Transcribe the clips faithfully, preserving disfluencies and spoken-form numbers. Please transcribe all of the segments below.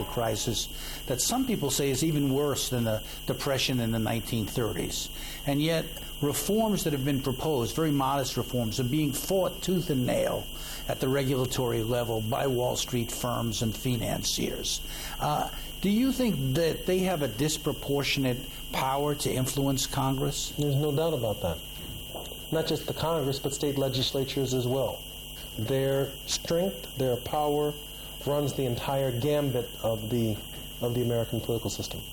crisis that some people say is even worse than the Depression in the nineteen thirties. And yet, reforms that have been proposed, very modest reforms, are being fought tooth and nail at the regulatory level by Wall Street firms and financiers. Uh, do you think that they have a disproportionate power to influence Congress? There's no doubt about that. Not just the Congress, but state legislatures as well. Their strength, their power, runs the entire gambit of the of the American political system.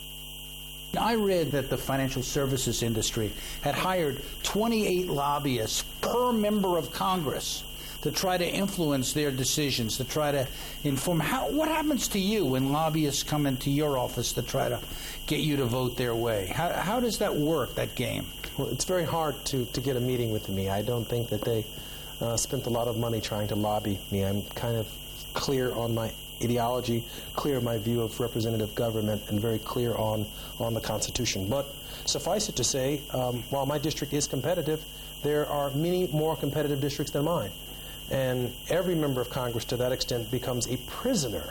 I read that the financial services industry had hired twenty-eight lobbyists per member of Congress to try to influence their decisions, to try to inform. How, what happens to you when lobbyists come into your office to try to get you to vote their way? How, how does that work, that game? Well, it's very hard to, to get a meeting with me. I don't think that they uh, spent a lot of money trying to lobby me. I'm kind of clear on my ideology, clear on my view of representative government, and very clear on, on the Constitution. But suffice it to say, um, while my district is competitive, there are many more competitive districts than mine. And every member of Congress, to that extent, becomes a prisoner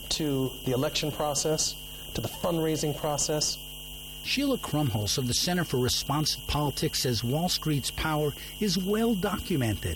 to the election process, to the fundraising process. Sheila Krumholz of the Center for Responsive Politics says Wall Street's power is well documented.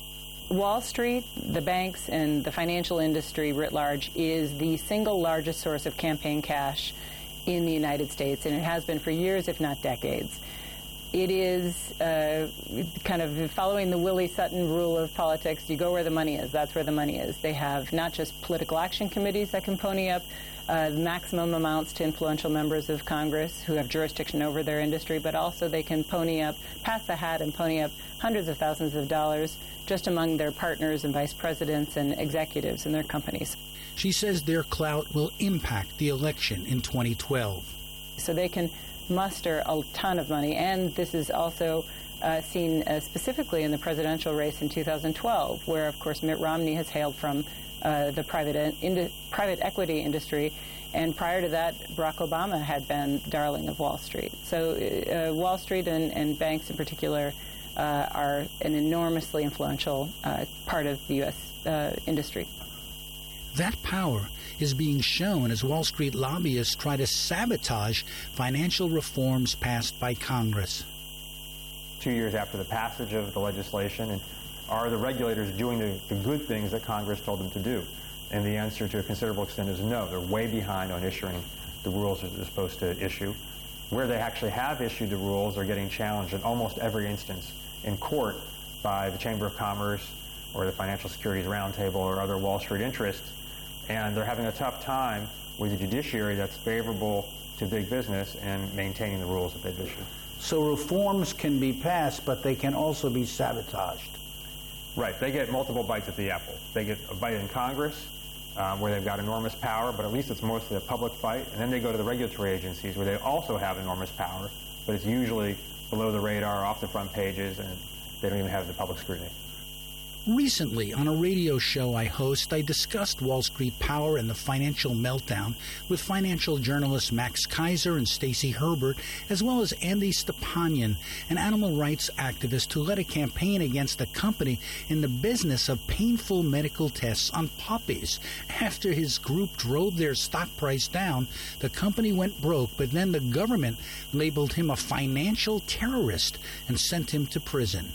Wall Street, the banks, and the financial industry writ large is the single largest source of campaign cash in the United States, and it has been for years, if not decades. It is uh, kind of following the Willie Sutton rule of politics. You go where the money is. That's where the money is. They have not just political action committees that can pony up uh, maximum amounts to influential members of Congress who have jurisdiction over their industry, but also they can pony up, pass the hat and pony up hundreds of thousands of dollars just among their partners and vice presidents and executives in their companies. She says their clout will impact the election in twenty twelve. So they can muster a ton of money, and this is also uh, seen uh, specifically in the presidential race in two thousand twelve, where, of course, Mitt Romney has hailed from uh, the private in- private equity industry, and prior to that, Barack Obama had been darling of Wall Street. So uh, Wall Street and, and banks in particular uh, are an enormously influential uh, part of the U S uh, industry. That power is being shown as Wall Street lobbyists try to sabotage financial reforms passed by Congress. Two years after the passage of the legislation, and are the regulators doing the, the good things that Congress told them to do? And the answer to a considerable extent is no. They're way behind on issuing the rules that they're supposed to issue. Where they actually have issued the rules, they're getting challenged in almost every instance in court by the Chamber of Commerce or the Financial Securities Roundtable or other Wall Street interests. And they're having a tough time with a judiciary that's favorable to big business and maintaining the rules that they've issued. So reforms can be passed, but they can also be sabotaged. Right. They get multiple bites at the apple. They get a bite in Congress, um, where they've got enormous power, but at least it's mostly a public fight. And then they go to the regulatory agencies, where they also have enormous power, but it's usually below the radar, off the front pages, and they don't even have the public scrutiny. Recently, on a radio show I host, I discussed Wall Street power and the financial meltdown with financial journalists Max Keiser and Stacey Herbert, as well as Andy Stepanian, an animal rights activist who led a campaign against a company in the business of painful medical tests on puppies. After his group drove their stock price down, the company went broke, but then the government labeled him a financial terrorist and sent him to prison.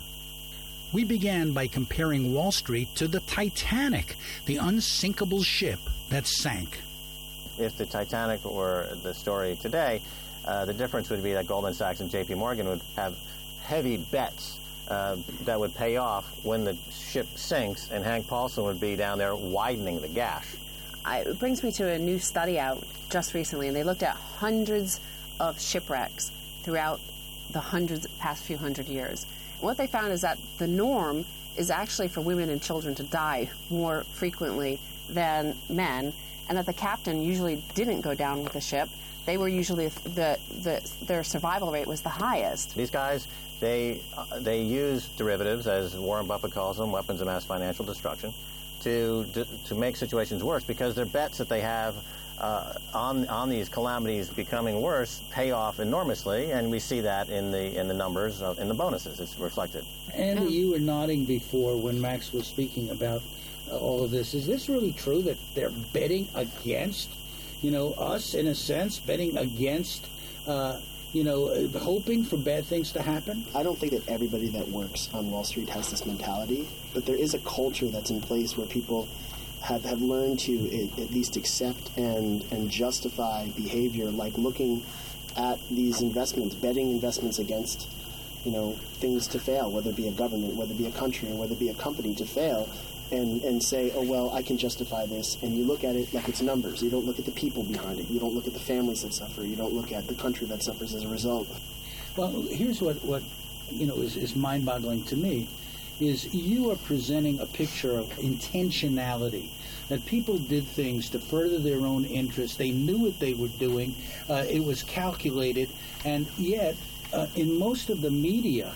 We began by comparing Wall Street to the Titanic, the unsinkable ship that sank. If the Titanic were the story today, uh, the difference would be that Goldman Sachs and J P Morgan would have heavy bets uh, that would pay off when the ship sinks, and Hank Paulson would be down there widening the gash. I, it brings me to a new study out just recently, and they looked at hundreds of shipwrecks throughout the hundreds, past few hundred years. What they found is that the norm is actually for women and children to die more frequently than men, and that the captain usually didn't go down with the ship. They were usually, the, the their survival rate was the highest. These guys, they, uh, they use derivatives, as Warren Buffett calls them, weapons of mass financial destruction, to, to, to make situations worse, because their bets that they have Uh, on on these calamities becoming worse pay off enormously, and we see that in the in the numbers of, in the bonuses. It's reflected. Andy, you were nodding before when Max was speaking about uh, all of this. Is this really true that they're betting against You know, us, in a sense, betting against, uh, you know, hoping for bad things to happen? I don't think that everybody that works on Wall Street has this mentality, but there is a culture that's in place where people have, have learned to at, at least accept and, and justify behavior like looking at these investments, betting investments against, you know, things to fail, whether it be a government, whether it be a country, or whether it be a company to fail, and, and say, oh, well, I can justify this. And you look at it like it's numbers. You don't look at the people behind it. You don't look at the families that suffer. You don't look at the country that suffers as a result. Well, here's what, what you know, is, is mind-boggling to me, is you are presenting a picture of intentionality, that people did things to further their own interests. They knew what they were doing. Uh, it was calculated. And yet, uh, in most of the media,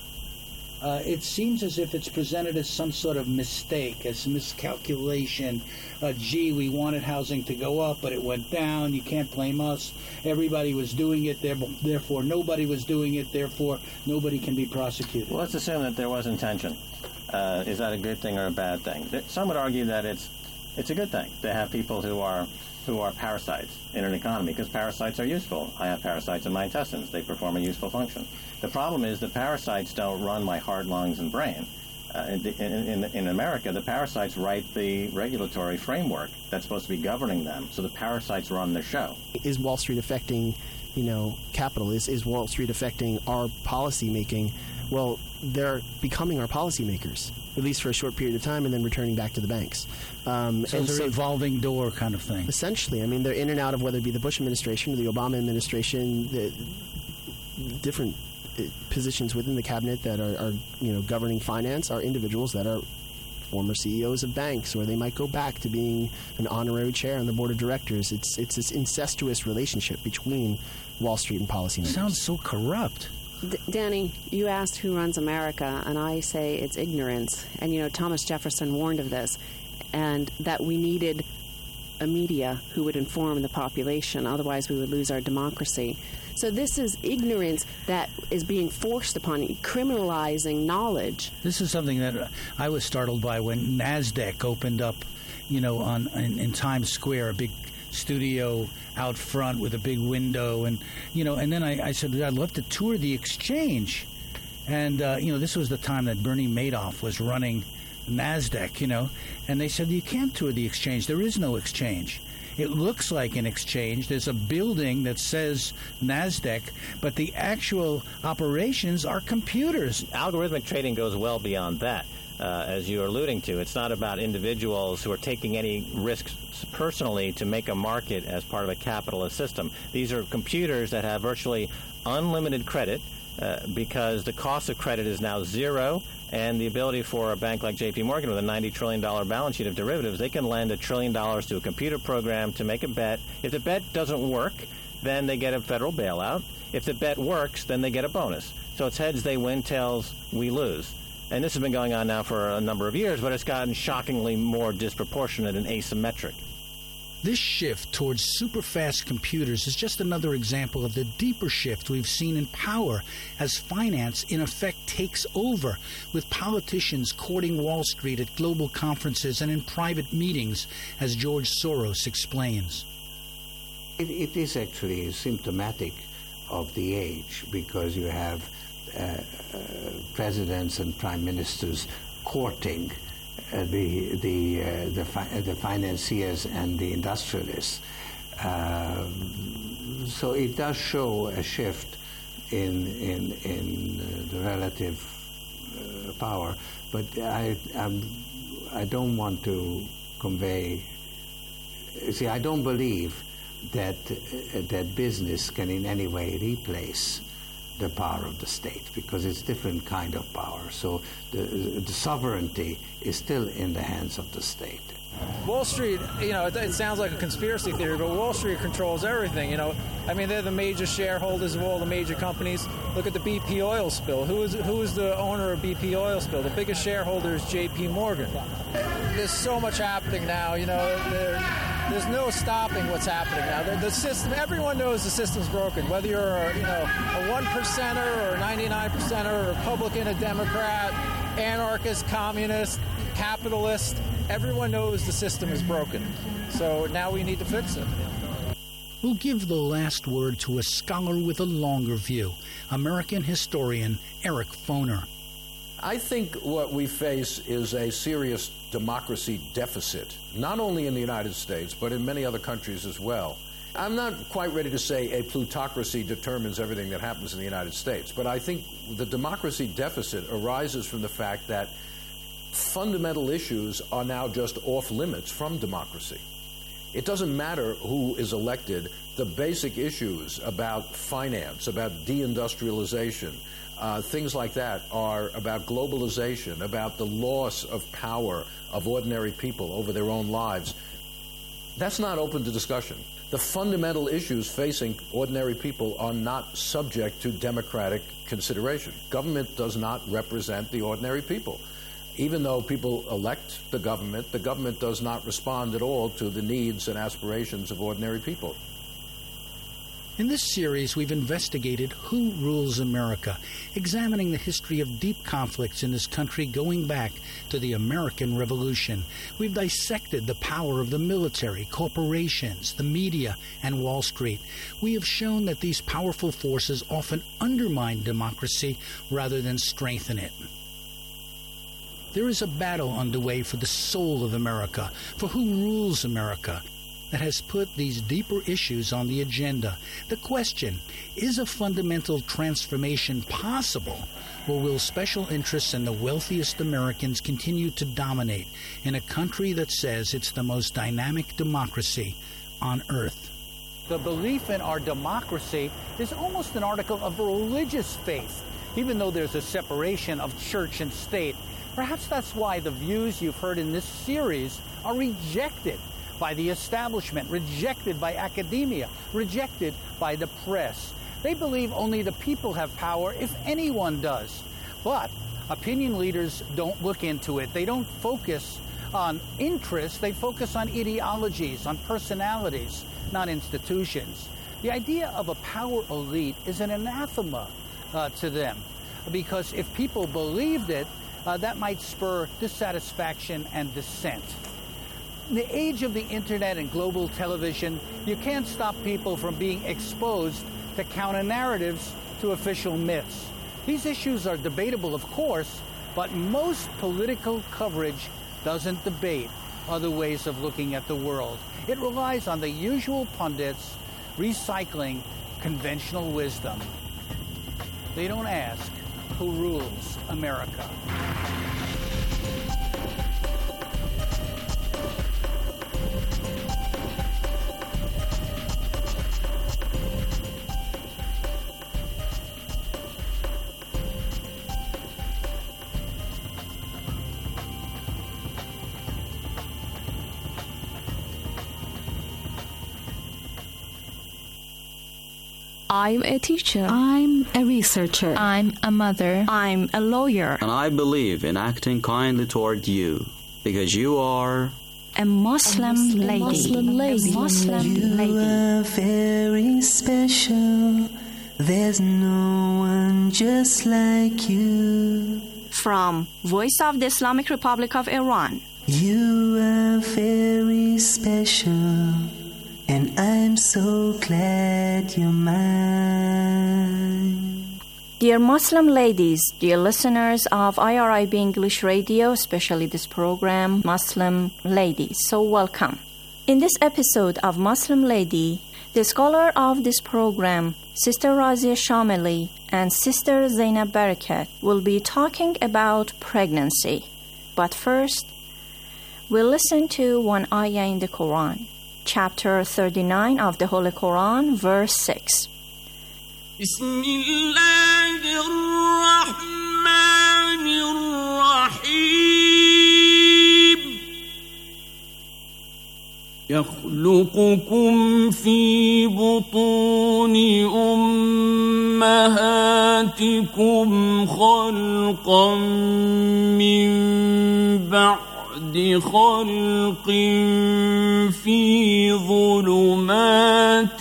uh, it seems as if it's presented as some sort of mistake, as miscalculation. Uh, gee, we wanted housing to go up, but it went down. You can't blame us. Everybody was doing it, therefore nobody was doing it, therefore nobody can be prosecuted. Well, let's assume that there was intention. Uh, is that a good thing or a bad thing? Some would argue that it's it's a good thing to have people who are who are parasites in an economy, because parasites are useful. I have parasites in my intestines. They perform a useful function. The problem is that parasites don't run my heart, lungs, and brain. Uh, in, in, in America, the parasites write the regulatory framework that's supposed to be governing them, so the parasites run the show. Is Wall Street affecting, you know, capital? Is, is Wall Street affecting our policy making? Well, they're becoming our policymakers, at least for a short period of time, and then returning back to the banks. Um, so and it's so, an evolving door kind of thing. Essentially. I mean, they're in and out of whether it be the Bush administration or the Obama administration, the different positions within the cabinet that are, are, you know, governing finance are individuals that are former C E Os of banks, or they might go back to being an honorary chair on the board of directors. It's it's this incestuous relationship between Wall Street and policymakers. Sounds so corrupt. D- Danny, you asked who runs America, and I say it's ignorance. And, you know, Thomas Jefferson warned of this, and that we needed a media who would inform the population. Otherwise, we would lose our democracy. So this is ignorance that is being forced upon you, criminalizing knowledge. This is something that I was startled by when NASDAQ opened up, you know, on in, in Times Square, a big studio out front with a big window, and you know, and then I, I said, I'd love to tour the exchange, and uh, you know, this was the time that Bernie Madoff was running NASDAQ, you know, and they said, you can't tour the exchange. There is no exchange. It looks like an exchange. There's a building that says NASDAQ, but the actual operations are computers. Algorithmic trading goes well beyond that. Uh, as you're alluding to, it's not about individuals who are taking any risks personally to make a market as part of a capitalist system. These are computers that have virtually unlimited credit uh, because the cost of credit is now zero, and the ability for a bank like J P Morgan with a ninety trillion dollars balance sheet of derivatives, they can lend a trillion dollars to a computer program to make a bet. If the bet doesn't work, then they get a federal bailout. If the bet works, then they get a bonus. So it's heads they win, tails we lose. And this has been going on now for a number of years, but it's gotten shockingly more disproportionate and asymmetric. This shift towards super-fast computers is just another example of the deeper shift we've seen in power as finance, in effect, takes over, with politicians courting Wall Street at global conferences and in private meetings, as George Soros explains. It, it is actually symptomatic of the age, because you have uh, uh, presidents and prime ministers courting Uh, the the uh, the, fi- the financiers and the industrialists. Uh, so it does show a shift in in in uh, the relative uh, power, but I I'm, I don't want to convey. See, I don't believe that uh, that business can in any way replace the power of the state, because it's different kind of power. So the, the sovereignty is still in the hands of the state. Wall Street, you know, it, it sounds like a conspiracy theory, but Wall Street controls everything, you know. I mean, they're the major shareholders of all the major companies. Look at the B P oil spill. Who is who is the owner of B P oil spill? The biggest shareholder is J P Morgan. There's so much happening now, you know. There, there's no stopping what's happening now. The, the system, everyone knows the system's broken. Whether you're, a, you know, a one percenter or a ninety-nine percenter, a Republican, a Democrat, anarchist, communist, capitalist, everyone knows the system is broken. So now we need to fix it. We'll give the last word to a scholar with a longer view, American historian Eric Foner. I think what we face is a serious democracy deficit, not only in the United States, but in many other countries as well. I'm not quite ready to say a plutocracy determines everything that happens in the United States, but I think the democracy deficit arises from the fact that fundamental issues are now just off limits from democracy. It doesn't matter who is elected. The basic issues about finance, about deindustrialization, uh, things like that are about globalization, about the loss of power of ordinary people over their own lives. That's not open to discussion. The fundamental issues facing ordinary people are not subject to democratic consideration. Government does not represent the ordinary people. Even though people elect the government, the government does not respond at all to the needs and aspirations of ordinary people. In this series, we've investigated who rules America, examining the history of deep conflicts in this country going back to the American Revolution. We've dissected the power of the military, corporations, the media, and Wall Street. We have shown that these powerful forces often undermine democracy rather than strengthen it. There is a battle underway for the soul of America, for who rules America, that has put these deeper issues on the agenda. The question, is a fundamental transformation possible, or will special interests and the wealthiest Americans continue to dominate in a country that says it's the most dynamic democracy on earth? The belief in our democracy is almost an article of religious faith, even though there's a separation of church and state. Perhaps that's why the views you've heard in this series are rejected by the establishment, rejected by academia, rejected by the press. They believe only the people have power if anyone does. But opinion leaders don't look into it. They don't focus on interests. They focus on ideologies, on personalities, not institutions. The idea of a power elite is an anathema uh, to them, because if people believed it, Uh, that might spur dissatisfaction and dissent. In the age of the internet and global television, you can't stop people from being exposed to counter-narratives to official myths. These issues are debatable, of course, but most political coverage doesn't debate other ways of looking at the world. It relies on the usual pundits recycling conventional wisdom. They don't ask, who rules America? I'm a teacher. I'm a researcher. I'm a mother. I'm a lawyer. And I believe in acting kindly toward you, because you are a Muslim, a Muslim lady. Muslim lady. A Muslim you lady. are very special. There's no one just like you. From Voice of the Islamic Republic of Iran. You are very special. And I'm so glad you're mine. Dear Muslim ladies, dear listeners of I R I B English Radio, especially this program, Muslim Ladies, so welcome. In this episode of Muslim Lady, the scholar of this program, Sister Razia Shamili and Sister Zainab Barakat, will be talking about pregnancy. But first, we'll listen to one ayah in the Quran. Chapter thirty-nine of the Holy Quran, verse six. يخلقكم في بطون أمهاتكم خلقا من بعد خلق في ظلمات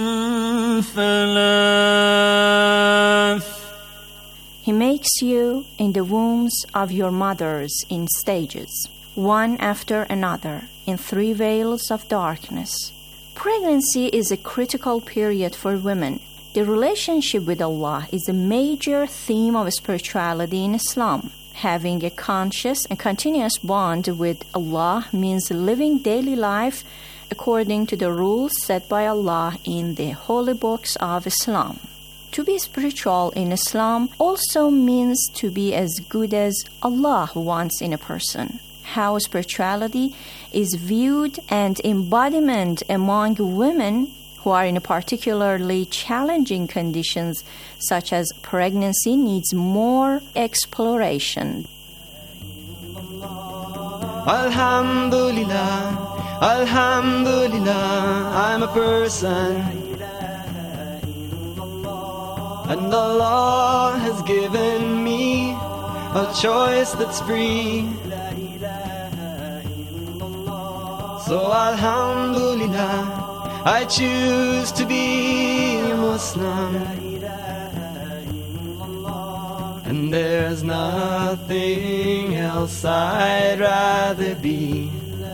ثلاث. He makes you in the wombs of your mothers in stages, one after another, in three veils of darkness. Pregnancy is a critical period for women. The relationship with Allah is a major theme of spirituality in Islam. Having a conscious and continuous bond with Allah means living daily life according to the rules set by Allah in the holy books of Islam. To be spiritual in Islam also means to be as good as Allah wants in a person. How spirituality is viewed and embodiment among women who are in particularly challenging conditions such as pregnancy needs more exploration. Alhamdulillah, Alhamdulillah, I'm a person, and Allah has given me a choice that's free. So Alhamdulillah, I choose to be a Muslim, and there's nothing else I'd rather be.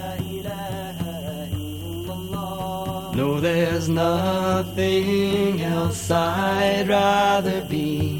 No, there's nothing else I'd rather be.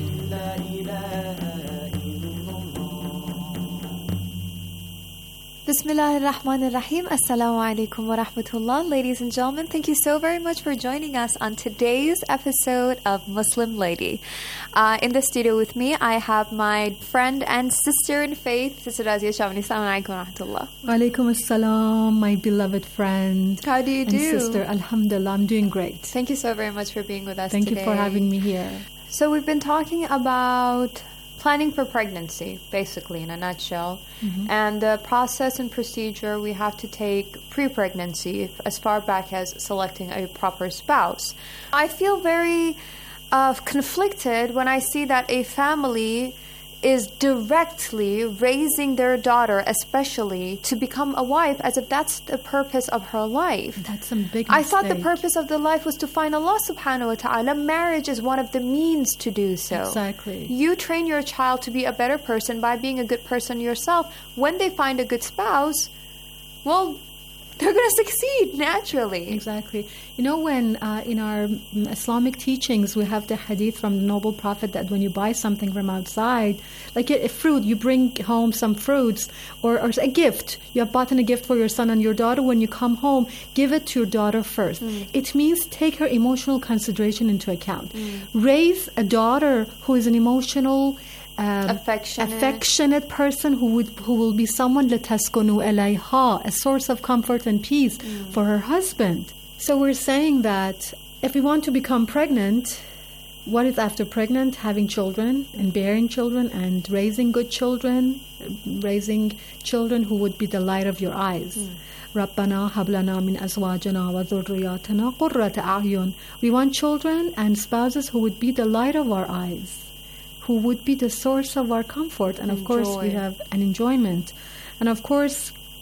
Bismillah ar-Rahman ar-Rahim. Assalamu alaikum wa rahmatullah. Ladies and gentlemen, thank you so very much for joining us on today's episode of Muslim Lady. Uh, in the studio with me, I have my friend and sister in faith, Sister Razia Shamini. Assalamu alaikum wa rahmatullah. Wa alaikum assalam, my beloved friend. How do you and do? Sister, alhamdulillah, I'm doing great. Thank you so very much for being with us Thank today. you for having me here. So we've been talking about planning for pregnancy, basically, in a nutshell. Mm-hmm. And the process and procedure we have to take pre-pregnancy as far back as selecting a proper spouse. I feel very uh, conflicted when I see that a family is directly raising their daughter, especially to become a wife, as if that's the purpose of her life. That's a big mistake. I thought the purpose of the life was to find Allah subhanahu wa ta'ala. Marriage is one of the means to do so. Exactly. You train your child to be a better person by being a good person yourself. When they find a good spouse, well, they're going to succeed naturally. Exactly. You know, when uh, in our Islamic teachings, we have the hadith from the noble prophet that when you buy something from outside, like a, a fruit, you bring home some fruits, or, or a gift. You have bought a gift for your son and your daughter. When you come home, give it to your daughter first. Mm. It means take her emotional consideration into account. Mm. Raise a daughter who is an emotional Um, affectionate. affectionate person who would who will be someone لَتَسْكُنُوا إِلَيْهَا, a source of comfort and peace mm. for her husband. So we're saying that if we want to become pregnant, what is after pregnant? Having children and bearing children and raising good children, raising children who would be the light of your eyes. رَبَّنَا هَبْ لَنَا مِنْ أَزْوَاجِنَا وَذُرِّيَّاتِنَا قُرَّةَ أَعْيُنٍ. We want children and spouses who would be the light of our eyes, who would be the source of our comfort, and of Enjoy. course we have an enjoyment. And of course,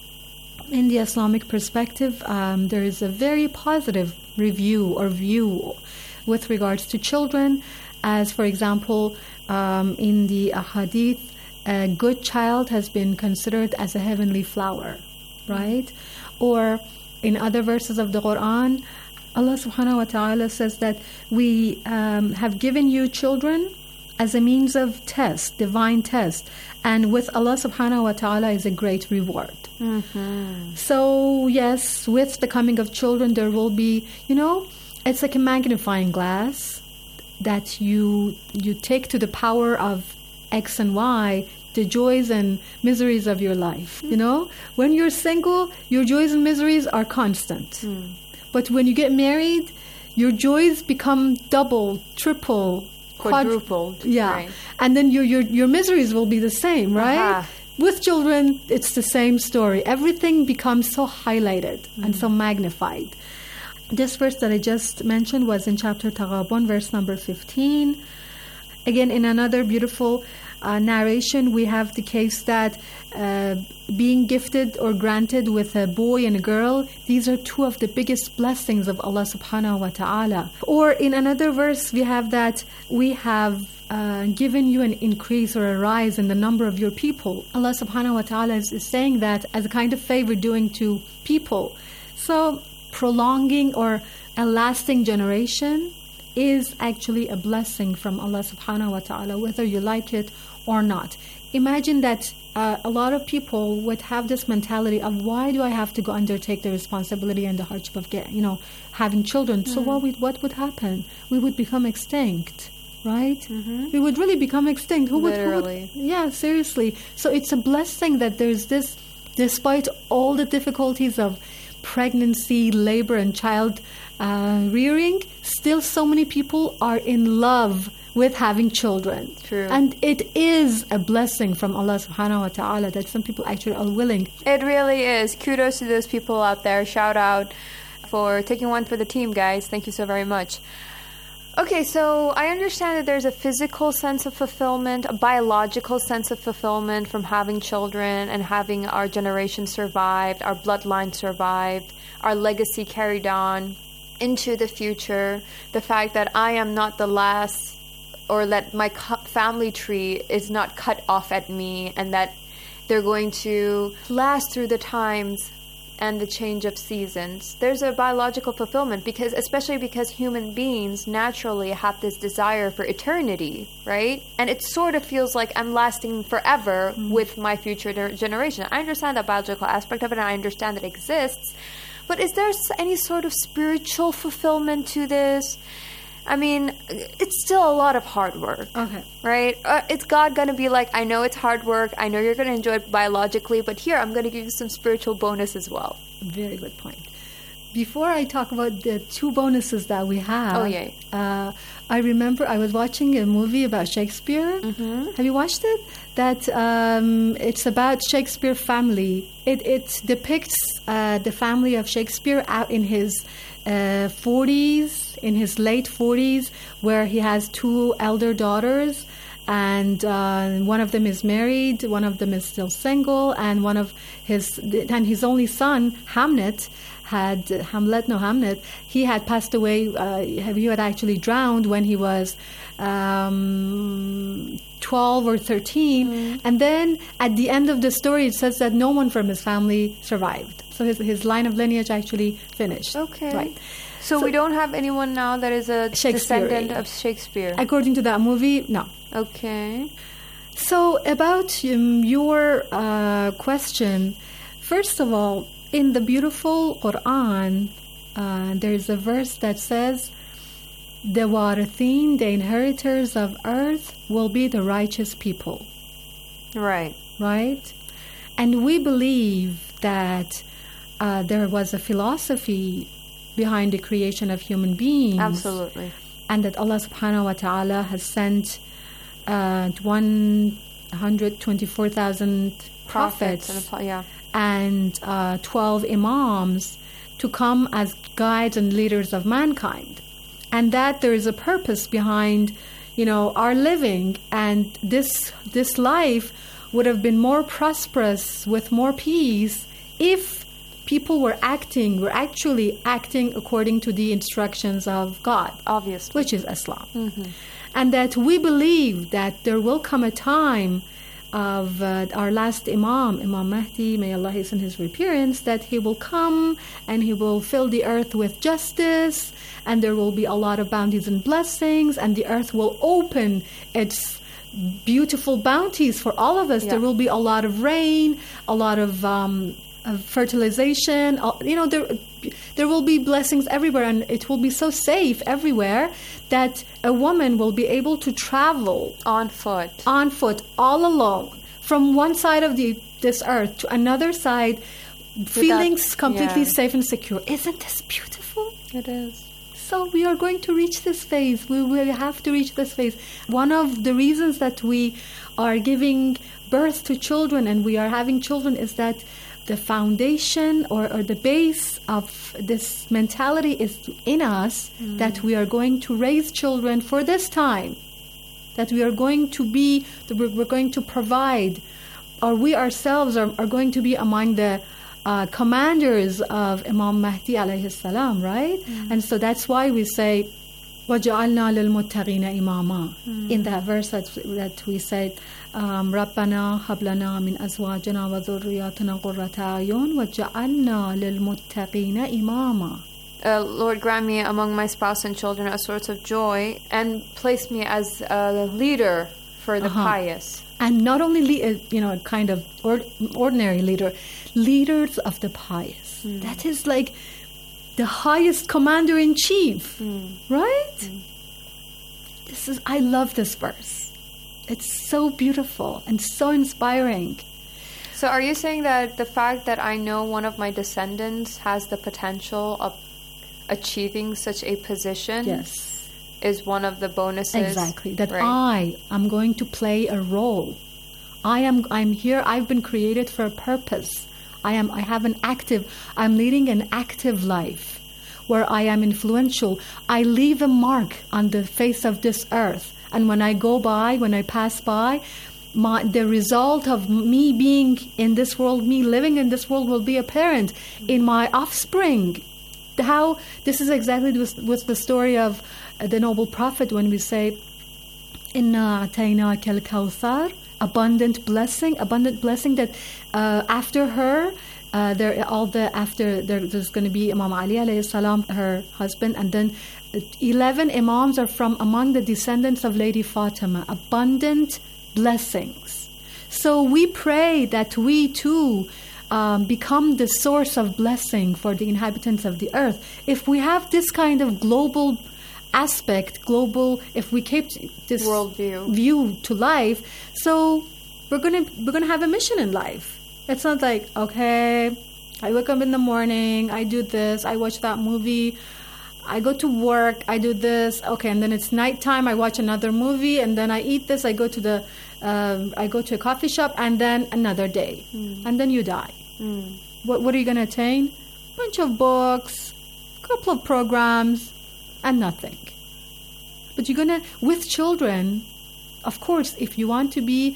in the Islamic perspective, um, there is a very positive review or view with regards to children, as for example, um, in the ahadith, a good child has been considered as a heavenly flower, right? Or in other verses of the Quran, Allah subhanahu wa ta'ala says that we um, have given you children as a means of test, divine test, and with Allah subhanahu wa ta'ala is a great reward. Mm-hmm. So yes, with the coming of children, there will be, you know, it's like a magnifying glass that you you take to the power of X and Y, the joys and miseries of your life. Mm-hmm. You know, when you're single, your joys and miseries are constant. Mm. But when you get married, your joys become double, triple, quadrupled. Yeah. Right. And then your, your your miseries will be the same, right? Uh-huh. With children, it's the same story. Everything becomes so highlighted mm-hmm. and so magnified. This verse that I just mentioned was in chapter Taghabun, verse number fifteen. Again, in another beautiful uh, narration, we have the case that uh, being gifted or granted with a boy and a girl, these are two of the biggest blessings of Allah subhanahu wa ta'ala. Or in another verse, we have that we have uh, given you an increase or a rise in the number of your people. Allah subhanahu wa ta'ala is, is saying that as a kind of favor doing to people. So prolonging or a lasting generation is actually a blessing from Allah subhanahu wa ta'ala, whether you like it or not. Imagine that uh, a lot of people would have this mentality of, why do I have to go undertake the responsibility and the hardship of get, you know, having children? Mm. So what, we, what would happen? We would become extinct, right? Mm-hmm. We would really become extinct. Who would, who would? Yeah, seriously. So it's a blessing that there's this, despite all the difficulties of pregnancy, labor, and child uh, rearing, still so many people are in love with having children. True. And it is a blessing from Allah subhanahu wa ta'ala that some people actually are willing. It really is. Kudos to those people out there. Shout out for taking one for the team, guys. Thank you so very much. Okay, so I understand that there's a physical sense of fulfillment, a biological sense of fulfillment from having children and having our generation survived, our bloodline survived, our legacy carried on into the future. The fact that I am not the last, or that my family tree is not cut off at me, and that they're going to last through the times and the change of seasons. There's a biological fulfillment, because especially because human beings naturally have this desire for eternity, right? And it sort of feels like I'm lasting forever mm-hmm. with my future generation. I understand the biological aspect of it, and I understand that it exists. But is there any sort of spiritual fulfillment to this? I mean, it's still a lot of hard work. Okay. Right? Uh, it's God going to be like, I know it's hard work. I know you're going to enjoy it biologically, but here, I'm going to give you some spiritual bonus as well. Very good point. Before I talk about the two bonuses that we have, oh, yay. Uh, I remember I was watching a movie about Shakespeare. Mm-hmm. Have you watched it? That um, it's about Shakespeare family. It, it depicts uh, the family of Shakespeare out in his uh, forties, in his late forties, where he has two elder daughters, and uh, one of them is married, one of them is still single, and one of his and his only son, Hamlet, had Hamlet, no Hamlet, he had passed away. Uh, he had actually drowned when he was um, twelve or thirteen, mm-hmm. and then at the end of the story, it says that no one from his family survived. So his his line of lineage actually finished. Okay, right. So, so we don't have anyone now that is a descendant of Shakespeare. According to that movie, no. Okay. So about um, your uh, question, first of all, in the beautiful Quran, uh, there is a verse that says, the warithin, the inheritors of earth, will be the righteous people. Right. Right? And we believe that uh, there was a philosophy behind the creation of human beings. Absolutely. And that Allah subhanahu wa ta'ala has sent uh, one hundred twenty-four thousand prophets, prophets and, yeah. and uh, twelve imams to come as guides and leaders of mankind. And that there is a purpose behind, you know, our living. And this this life would have been more prosperous with more peace if people were acting, were actually acting according to the instructions of God. Obviously. Which is Islam. Mm-hmm. And that we believe that there will come a time of uh, our last Imam, Imam Mahdi, may Allah hasten his reappearance, that he will come and he will fill the earth with justice, and there will be a lot of bounties and blessings, and the earth will open its beautiful bounties for all of us. Yeah. There will be a lot of rain, a lot of, um, of fertilization, you know, there there will be blessings everywhere, and it will be so safe everywhere that a woman will be able to travel on foot, on foot, all alone, from one side of the this earth to another side, without, feeling completely yeah. safe and secure. Isn't this beautiful? It is. So we are going to reach this phase. We will have to reach this phase. One of the reasons that we are giving birth to children and we are having children is that the foundation or, or the base of this mentality is in us, mm. that we are going to raise children for this time, that we are going to be, that we're, we're going to provide, or we ourselves are, are going to be among the uh, commanders of Imam Mahdi alayhi salam, right? Mm. And so that's why we say وَجَعَلْنَا لِلْمُتَّقِينَ إِمَامًا. In that verse that, that we said, um, رَبَّنَا هَبْ لَنَا مِنْ أَزْوَاجِنَا وَذُرِّيَّاتِنَا قُرَّةَ أَعْيُنٍ وَجَعَلْنَا لِلْمُتَّقِينَ إِمَامًا. Uh, Lord, grant me among my spouse and children a source of joy, and place me as a leader for the Uh-huh. pious. And not only, le- you know, kind of or- ordinary leader, leaders of the pious. Mm. That is like the highest commander in chief, Mm. right? Mm. This is. I love this verse. It's so beautiful and so inspiring. So are you saying that the fact that I know one of my descendants has the potential of achieving such a position Yes. is one of the bonuses? Exactly. That right? I am going to play a role. I am I'm here, I've been created for a purpose. I am I have an active I'm leading an active life where I am influential. I leave a mark on the face of this earth. And when I go by, when I pass by, my the result of me being in this world, me living in this world will be apparent in my offspring. How this is exactly with the story of the noble prophet when we say inna ataynaka al-kawthar, abundant blessing, abundant blessing that uh, after her uh, there all the after there, there's going to be Imam Ali alayhi salam, her husband, and then eleven imams are from among the descendants of Lady Fatima. Abundant blessings. So we pray that we too Um, become the source of blessing for the inhabitants of the earth. If we have this kind of global aspect, global, if we keep this worldview view to life, so we're gonna we're gonna have a mission in life. It's not like, okay, I wake up in the morning, I do this, I watch that movie, I go to work, I do this, okay, and then it's nighttime, I watch another movie, and then I eat this, I go to the um, I go to a coffee shop, and then another day, Mm. and then you die. Mm. What what are you going to attain? Bunch of books, couple of programs, and nothing. But you're going to, with children, of course, if you want to be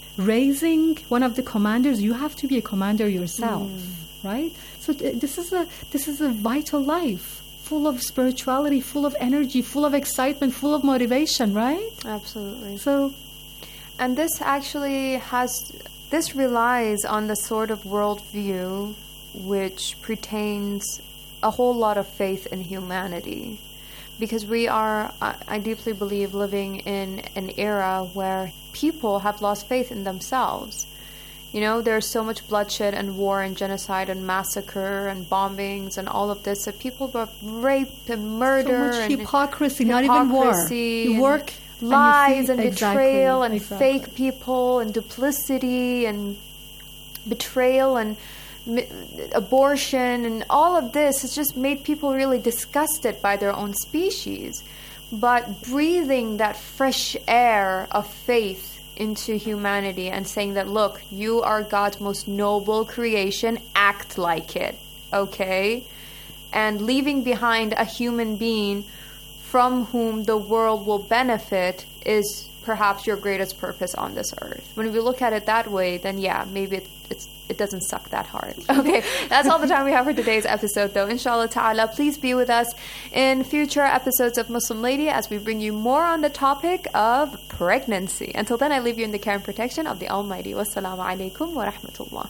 raising one of the commanders, you have to be a commander yourself, Mm. right? So th- this is a this is a vital life, full of spirituality, full of energy, full of excitement, full of motivation, right? Absolutely. So, and this actually has, this relies on the sort of worldview which pertains a whole lot of faith in humanity. Because we are, I, I deeply believe, living in an era where people have lost faith in themselves. You know, there's so much bloodshed and war and genocide and massacre and bombings and all of this that people were raped and murder so much and hypocrisy, not even war. hypocrisy You work and lies and, you and, feel, betrayal exactly, and exactly. fake people and duplicity and betrayal and mi- abortion and all of this has just made people really disgusted by their own species. But breathing that fresh air of faith into humanity and saying that, look, you are God's most noble creation, act like it, okay? And leaving behind a human being from whom the world will benefit is perhaps your greatest purpose on this earth. When we look at it that way, then yeah, maybe it, it's it doesn't suck that hard. Okay, that's all the time we have for today's episode, though. Inshallah ta'ala, please be with us in future episodes of Muslim Lady as we bring you more on the topic of pregnancy. Until then, I leave you in the care and protection of the Almighty. Wassalamu alaikum wa rahmatullah.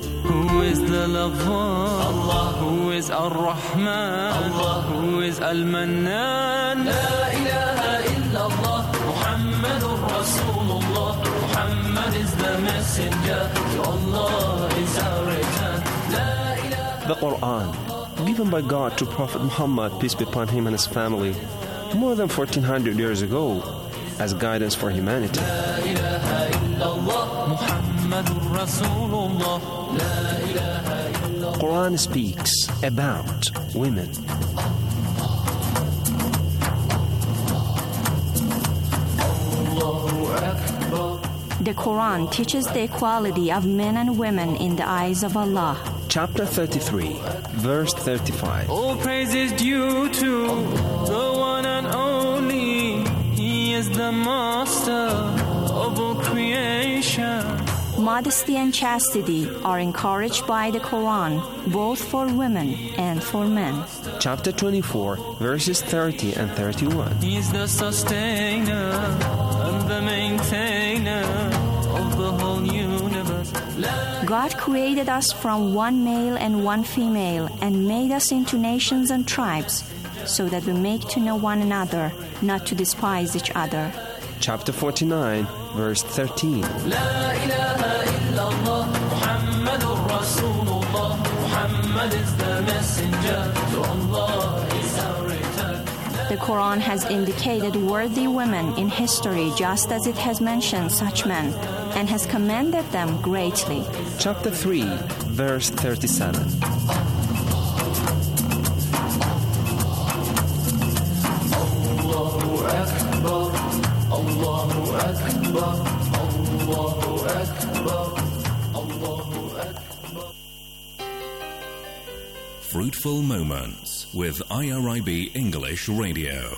Who is the lover? Allah. Who is Ar-Rahman? Allah. Who is Al-Mannan? La ilaha illallah. Muhammadur Rasulullah. Muhammad is the messenger. To Allah is our return. La ilaha. The Quran, given by God to Prophet Muhammad, peace be upon him and his family, more than fourteen hundred years ago, as guidance for humanity. La ilaha illallah. Muhammadur Rasulullah. La ilaha illallah. Quran speaks about women. The Quran teaches the equality of men and women in the eyes of Allah. Chapter thirty-three, verse thirty-five. All praise is due to the one and only. He is the master of all creation. modesty and chastity are encouraged by the Quran, both for women and for men. Chapter twenty-four, verses thirty and thirty-one. He's the sustainer and the maintainer of the whole universe. God created us from one male and one female and made us into nations and tribes so that we make to know one another, not to despise each other. Chapter forty-nine, verse thirteen. La ilaha illallah, Muhammadur Rasulullah. Muhammad is the messenger, to Allah is our return. The Quran has indicated worthy women in history just as it has mentioned such men and has commended them greatly. Chapter three, verse thirty-seven. Allahu Akbar, Allahu Akbar, Allahu Akbar, Allahu Akbar. Fruitful Moments with I R I B English Radio.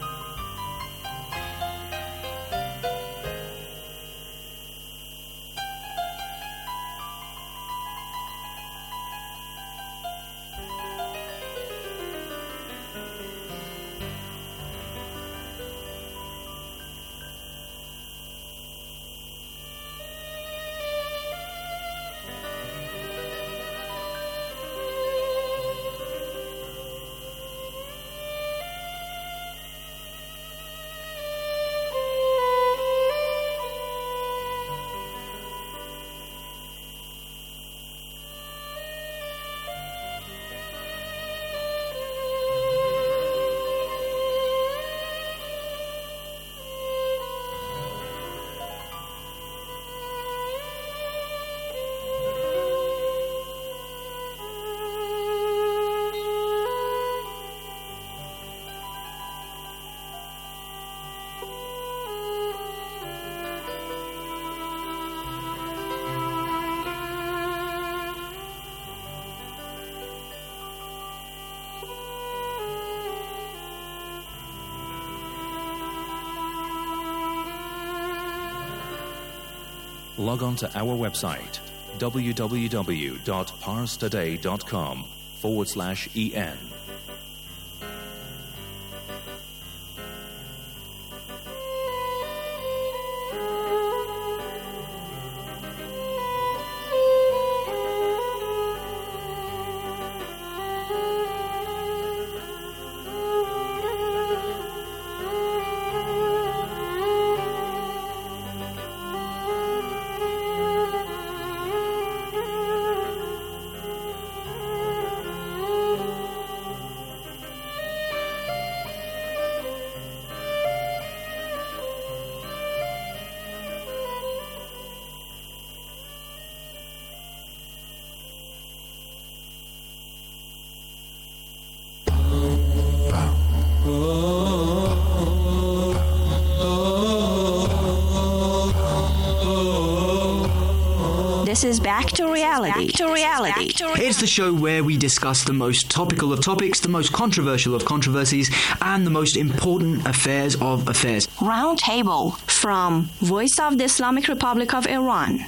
Log on to our website, www.parstoday.com forward slash en. This is Back to Reality. Back to reality. Back to reality. It's the show where we discuss the most topical of topics, the most controversial of controversies, and the most important affairs of affairs. Roundtable from Voice of the Islamic Republic of Iran.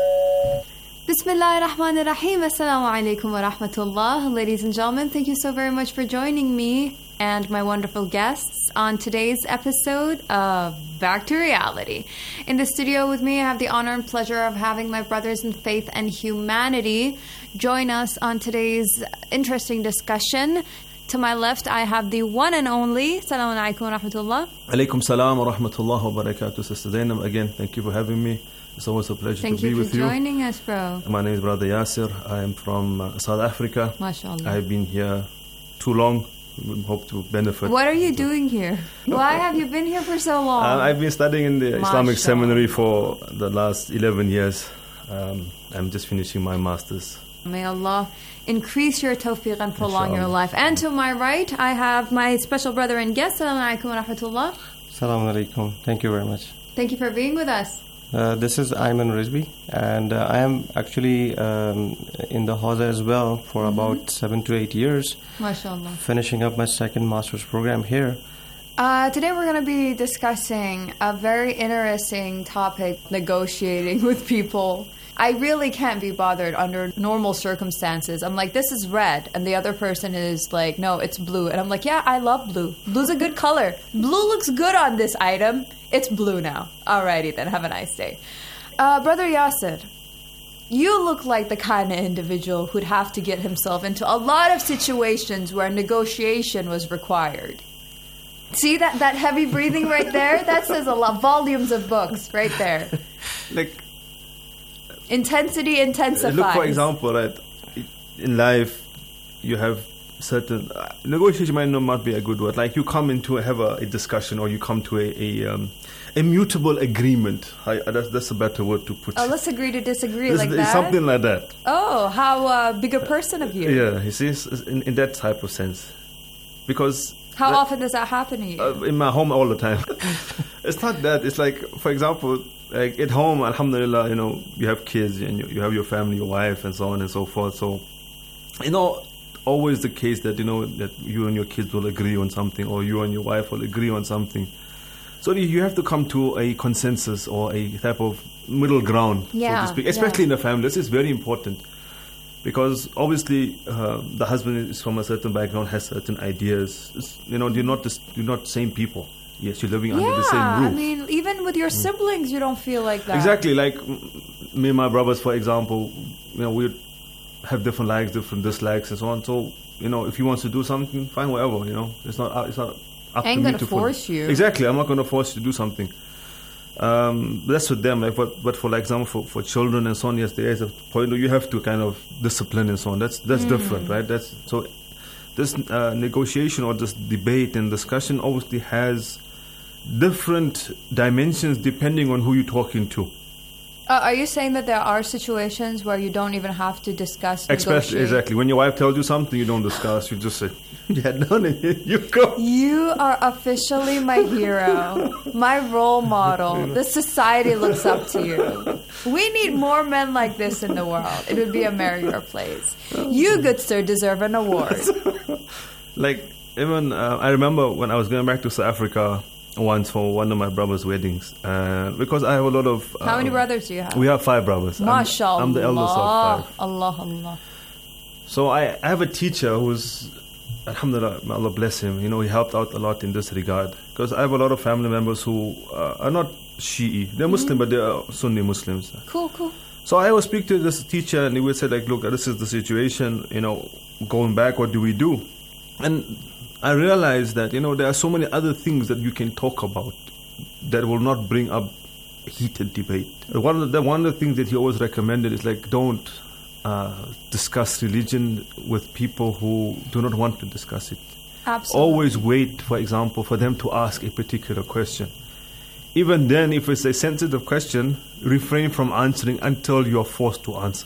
Bismillah ar-Rahman ar-Rahim. Assalamu alaikum wa rahmatullah. Ladies and gentlemen, thank you so very much for joining me and my wonderful guests on today's episode of Back to Reality. In the studio with me, I have the honor and pleasure of having my brothers in faith and humanity join us on today's interesting discussion. To my left, I have the one and only. Assalamu alaikum wa rahmatullah. Alaikum salam wa rahmatullah wa barakatuh. Sister Zainab, again, thank you for having me. It's always a pleasure Thank to be with you. Thank you for joining us, bro. My name is Brother Yasir. I am from uh, South Africa. MashaAllah. I've been here too long. We hope to benefit. What are you doing here? Why have you been here for so long? Uh, I've been studying in the Islamic Seminary for the last eleven years. Um, I'm just finishing my master's. May Allah increase your tawfiq and prolong Inshallah. your life. And to my right, I have my special brother and guest. Assalamu alaikum wa rahmatullah. Assalamu alaikum. Thank you very much. Thank you for being with us. Uh, this is Ayman Rizvi, and uh, I am actually um, in the Hawza as well for mm-hmm. about seven to eight years. MashaAllah. Finishing up my second master's program here. Uh, today we're going to be discussing a very interesting topic, negotiating with people. I really can't be bothered under normal circumstances. I'm like, this is red, and the other person is like, no, it's blue. And I'm like, yeah, I love blue. Blue's a good color. Blue looks good on this item. It's blue now. Alrighty then, have a nice day. Uh, Brother Yasser, you look like the kind of individual who'd have to get himself into a lot of situations where negotiation was required. See that, that heavy breathing right there? That says a lot, volumes of books right there. Like, intensity intensifies. Look, for example, right, in life, you have certain uh, negotiation might not be a good word. Like you come into have a, a discussion, or you come to a a, um, a mutable agreement. I, uh, that's that's a better word to put. Oh, let's agree to disagree, it's, like it's that. Something like that. Oh, how uh, big a person of you? Yeah, you see, it's, it's in, in that type of sense, because. How that, often does that happen to you? Uh, in my home, all the time. It's not that. It's like, for example, like at home, alhamdulillah, you know, you have kids and you, you have your family, your wife, and so on and so forth. So, you know, always the case that, you know, that you and your kids will agree on something, or you and your wife will agree on something. So you have to come to a consensus or a type of middle ground, yeah, so to speak, especially yeah. in the family. This is very important. Because obviously uh, the husband is from a certain background, has certain ideas. It's, you know, you're not the, you're not the same people. Yes, you're living yeah, under the same roof. I mean, even with your siblings, you don't feel like that. Exactly. Like me and my brothers, for example, you know, we have different likes, different dislikes, and so on. So, you know, if he wants to do something, fine, whatever. You know, it's not it's not up I ain't to me gonna to force you. Exactly. I'm not going to force you to do something. Um, that's with them. Like, but, but for like example, for, for children and so on, yes, there is a point where you have to kind of discipline and so on. That's that's mm. different, right? That's so. This uh, negotiation or this debate and discussion obviously has different dimensions depending on who you're talking to. Uh, are you saying that there are situations where you don't even have to discuss Especially, exactly. When your wife tells you something, you don't discuss. You just say, yeah, done it. You go. You are officially my hero, my role model. The society looks up to you. We need more men like this in the world. It would be a merrier place. You, good sir, deserve an award. Like, even, uh, I remember when I was going back to South Africa once for one of my brother's weddings, uh, because I have a lot of... Uh, How many brothers do you have? We have five brothers. MashaAllah. I'm, I'm the eldest of five. Allah, Allah. So I, I have a teacher who's, alhamdulillah, may Allah bless him, you know, he helped out a lot in this regard. Because I have a lot of family members who uh, are not Shi'i. They're Muslim, mm-hmm. but they're Sunni Muslims. Cool, cool. So I would speak to this teacher and he would say, like, look, this is the situation, you know, going back, what do we do? And I realized that, you know, there are so many other things that you can talk about that will not bring up heated debate. One of the, one of the things that he always recommended is, like, don't uh, discuss religion with people who do not want to discuss it. Absolutely. Always wait, for example, for them to ask a particular question. Even then, if it's a sensitive question, refrain from answering until you're forced to answer.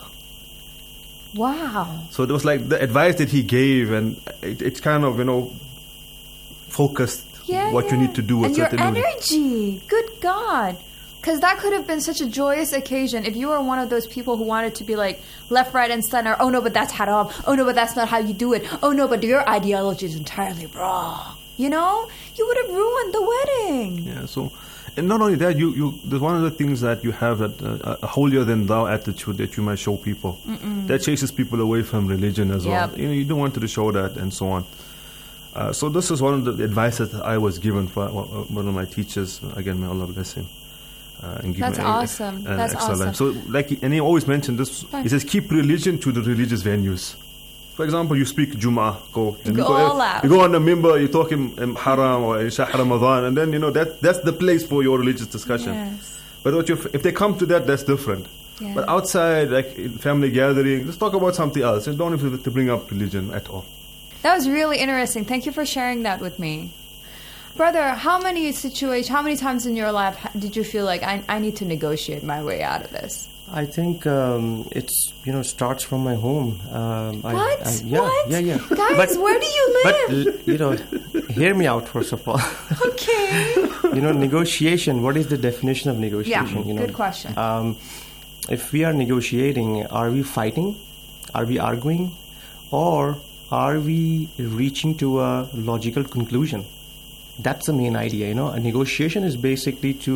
Wow. So it was like the advice that he gave, and it, it's kind of, you know, focused yeah, what yeah. you need to do. And your certain energy. Good God. Because that could have been such a joyous occasion if you were one of those people who wanted to be like left, right, and center. Oh, no, but that's haram. Oh, no, but that's not how you do it. Oh, no, but your ideology is entirely wrong. You know? You would have ruined the wedding. Yeah, so... And not only that, you, you there's one of the things that you have, that uh, a holier-than-thou attitude that you might show people. Mm-mm. That chases people away from religion as yep. well. You know, you don't want to show that and so on. Uh, so this is one of the advice that I was given by one of my teachers. Again, may Allah bless him. Uh, and give That's me awesome. A, a, That's extra awesome. life. So, like, and he always mentioned this. Fine. He says, keep religion to the religious venues. For example, you speak Jum'ah, go. You and go you go, all out. You go on the minbar, you're talking um, haram or in Shahr Ramadan, and then, you know, that that's the place for your religious discussion. Yes. But what you, if they come to that, that's different. Yeah. But outside, like in family gathering, let's talk about something else. And don't have to bring up religion at all. That was really interesting. Thank you for sharing that with me. Brother, how many situations, how many times in your life did you feel like I, I need to negotiate my way out of this? I think um, it's, you know, starts from my home. Um, what? I, I, yeah, what? Yeah, yeah. Guys, but, where do you live? But, you know, hear me out first of all. Okay. You know, negotiation, what is the definition of negotiation? Yeah, you know? good question. Um, if we are negotiating, are we fighting? Are we arguing? Or are we reaching to a logical conclusion? That's the main idea, you know. A negotiation is basically to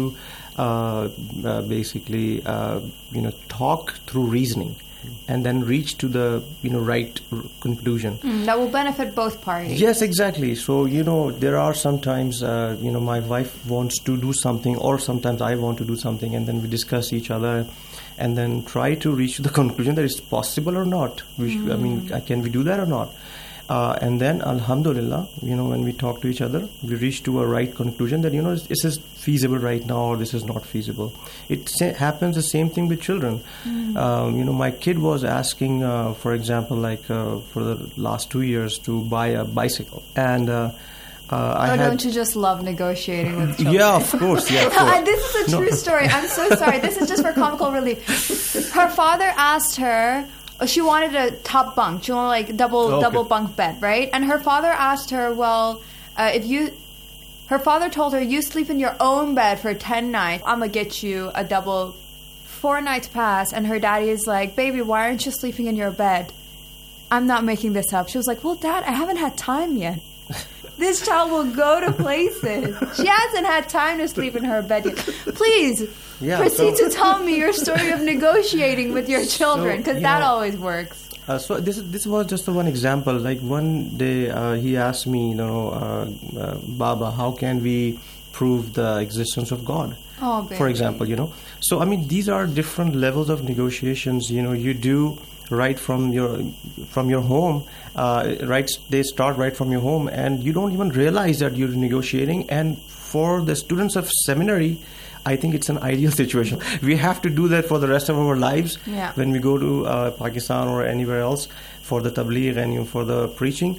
uh, uh, basically, uh, you know, talk through reasoning, and then reach to the you know right r- conclusion. Mm, that will benefit both parties. Yes, exactly. So you know, there are sometimes uh, you know my wife wants to do something, or sometimes I want to do something, and then we discuss each other, and then try to reach to the conclusion that it's possible or not. We sh- I mean, can we do that or not? Uh, and then, alhamdulillah, you know, when we talk to each other, we reach to a right conclusion that, you know, this is feasible right now or this is not feasible. It sa- happens the same thing with children. Mm. Um, you know, my kid was asking, uh, for example, like uh, for the last two years to buy a bicycle. And uh, uh, I oh, had... don't you just love negotiating with children? Yeah, of course. Yeah, of course. This is a true No. story. I'm so sorry. This is just for comical relief. Her father asked her... She wanted a top bunk. She wanted like double Okay. double bunk bed, right? And her father asked her, "Well, uh, if you," her father told her, "You sleep in your own bed for ten nights. I'm gonna get you a double four nights pass." And her daddy is like, "Baby, why aren't you sleeping in your bed?" I'm not making this up. She was like, "Well, Dad, I haven't had time yet. This child will go to places. She hasn't had time to sleep in her bed yet. Please." Yeah, Proceed so- to tell me your story of negotiating with your children, because you that know- always works. Uh, so this is- this was just the one example. Like one day, uh, he asked me, you know, uh, uh, Baba, how can we prove the existence of God? Oh, baby. For example, you know. So I mean, these are different levels of negotiations. You know, you do right from your from your home. Uh, right, they start right from your home, and you don't even realize that you're negotiating. And for the students of seminary, I think it's an ideal situation. We have to do that for the rest of our lives. Yeah. When we go to uh, Pakistan or anywhere else for the tabligh and you know, for the preaching.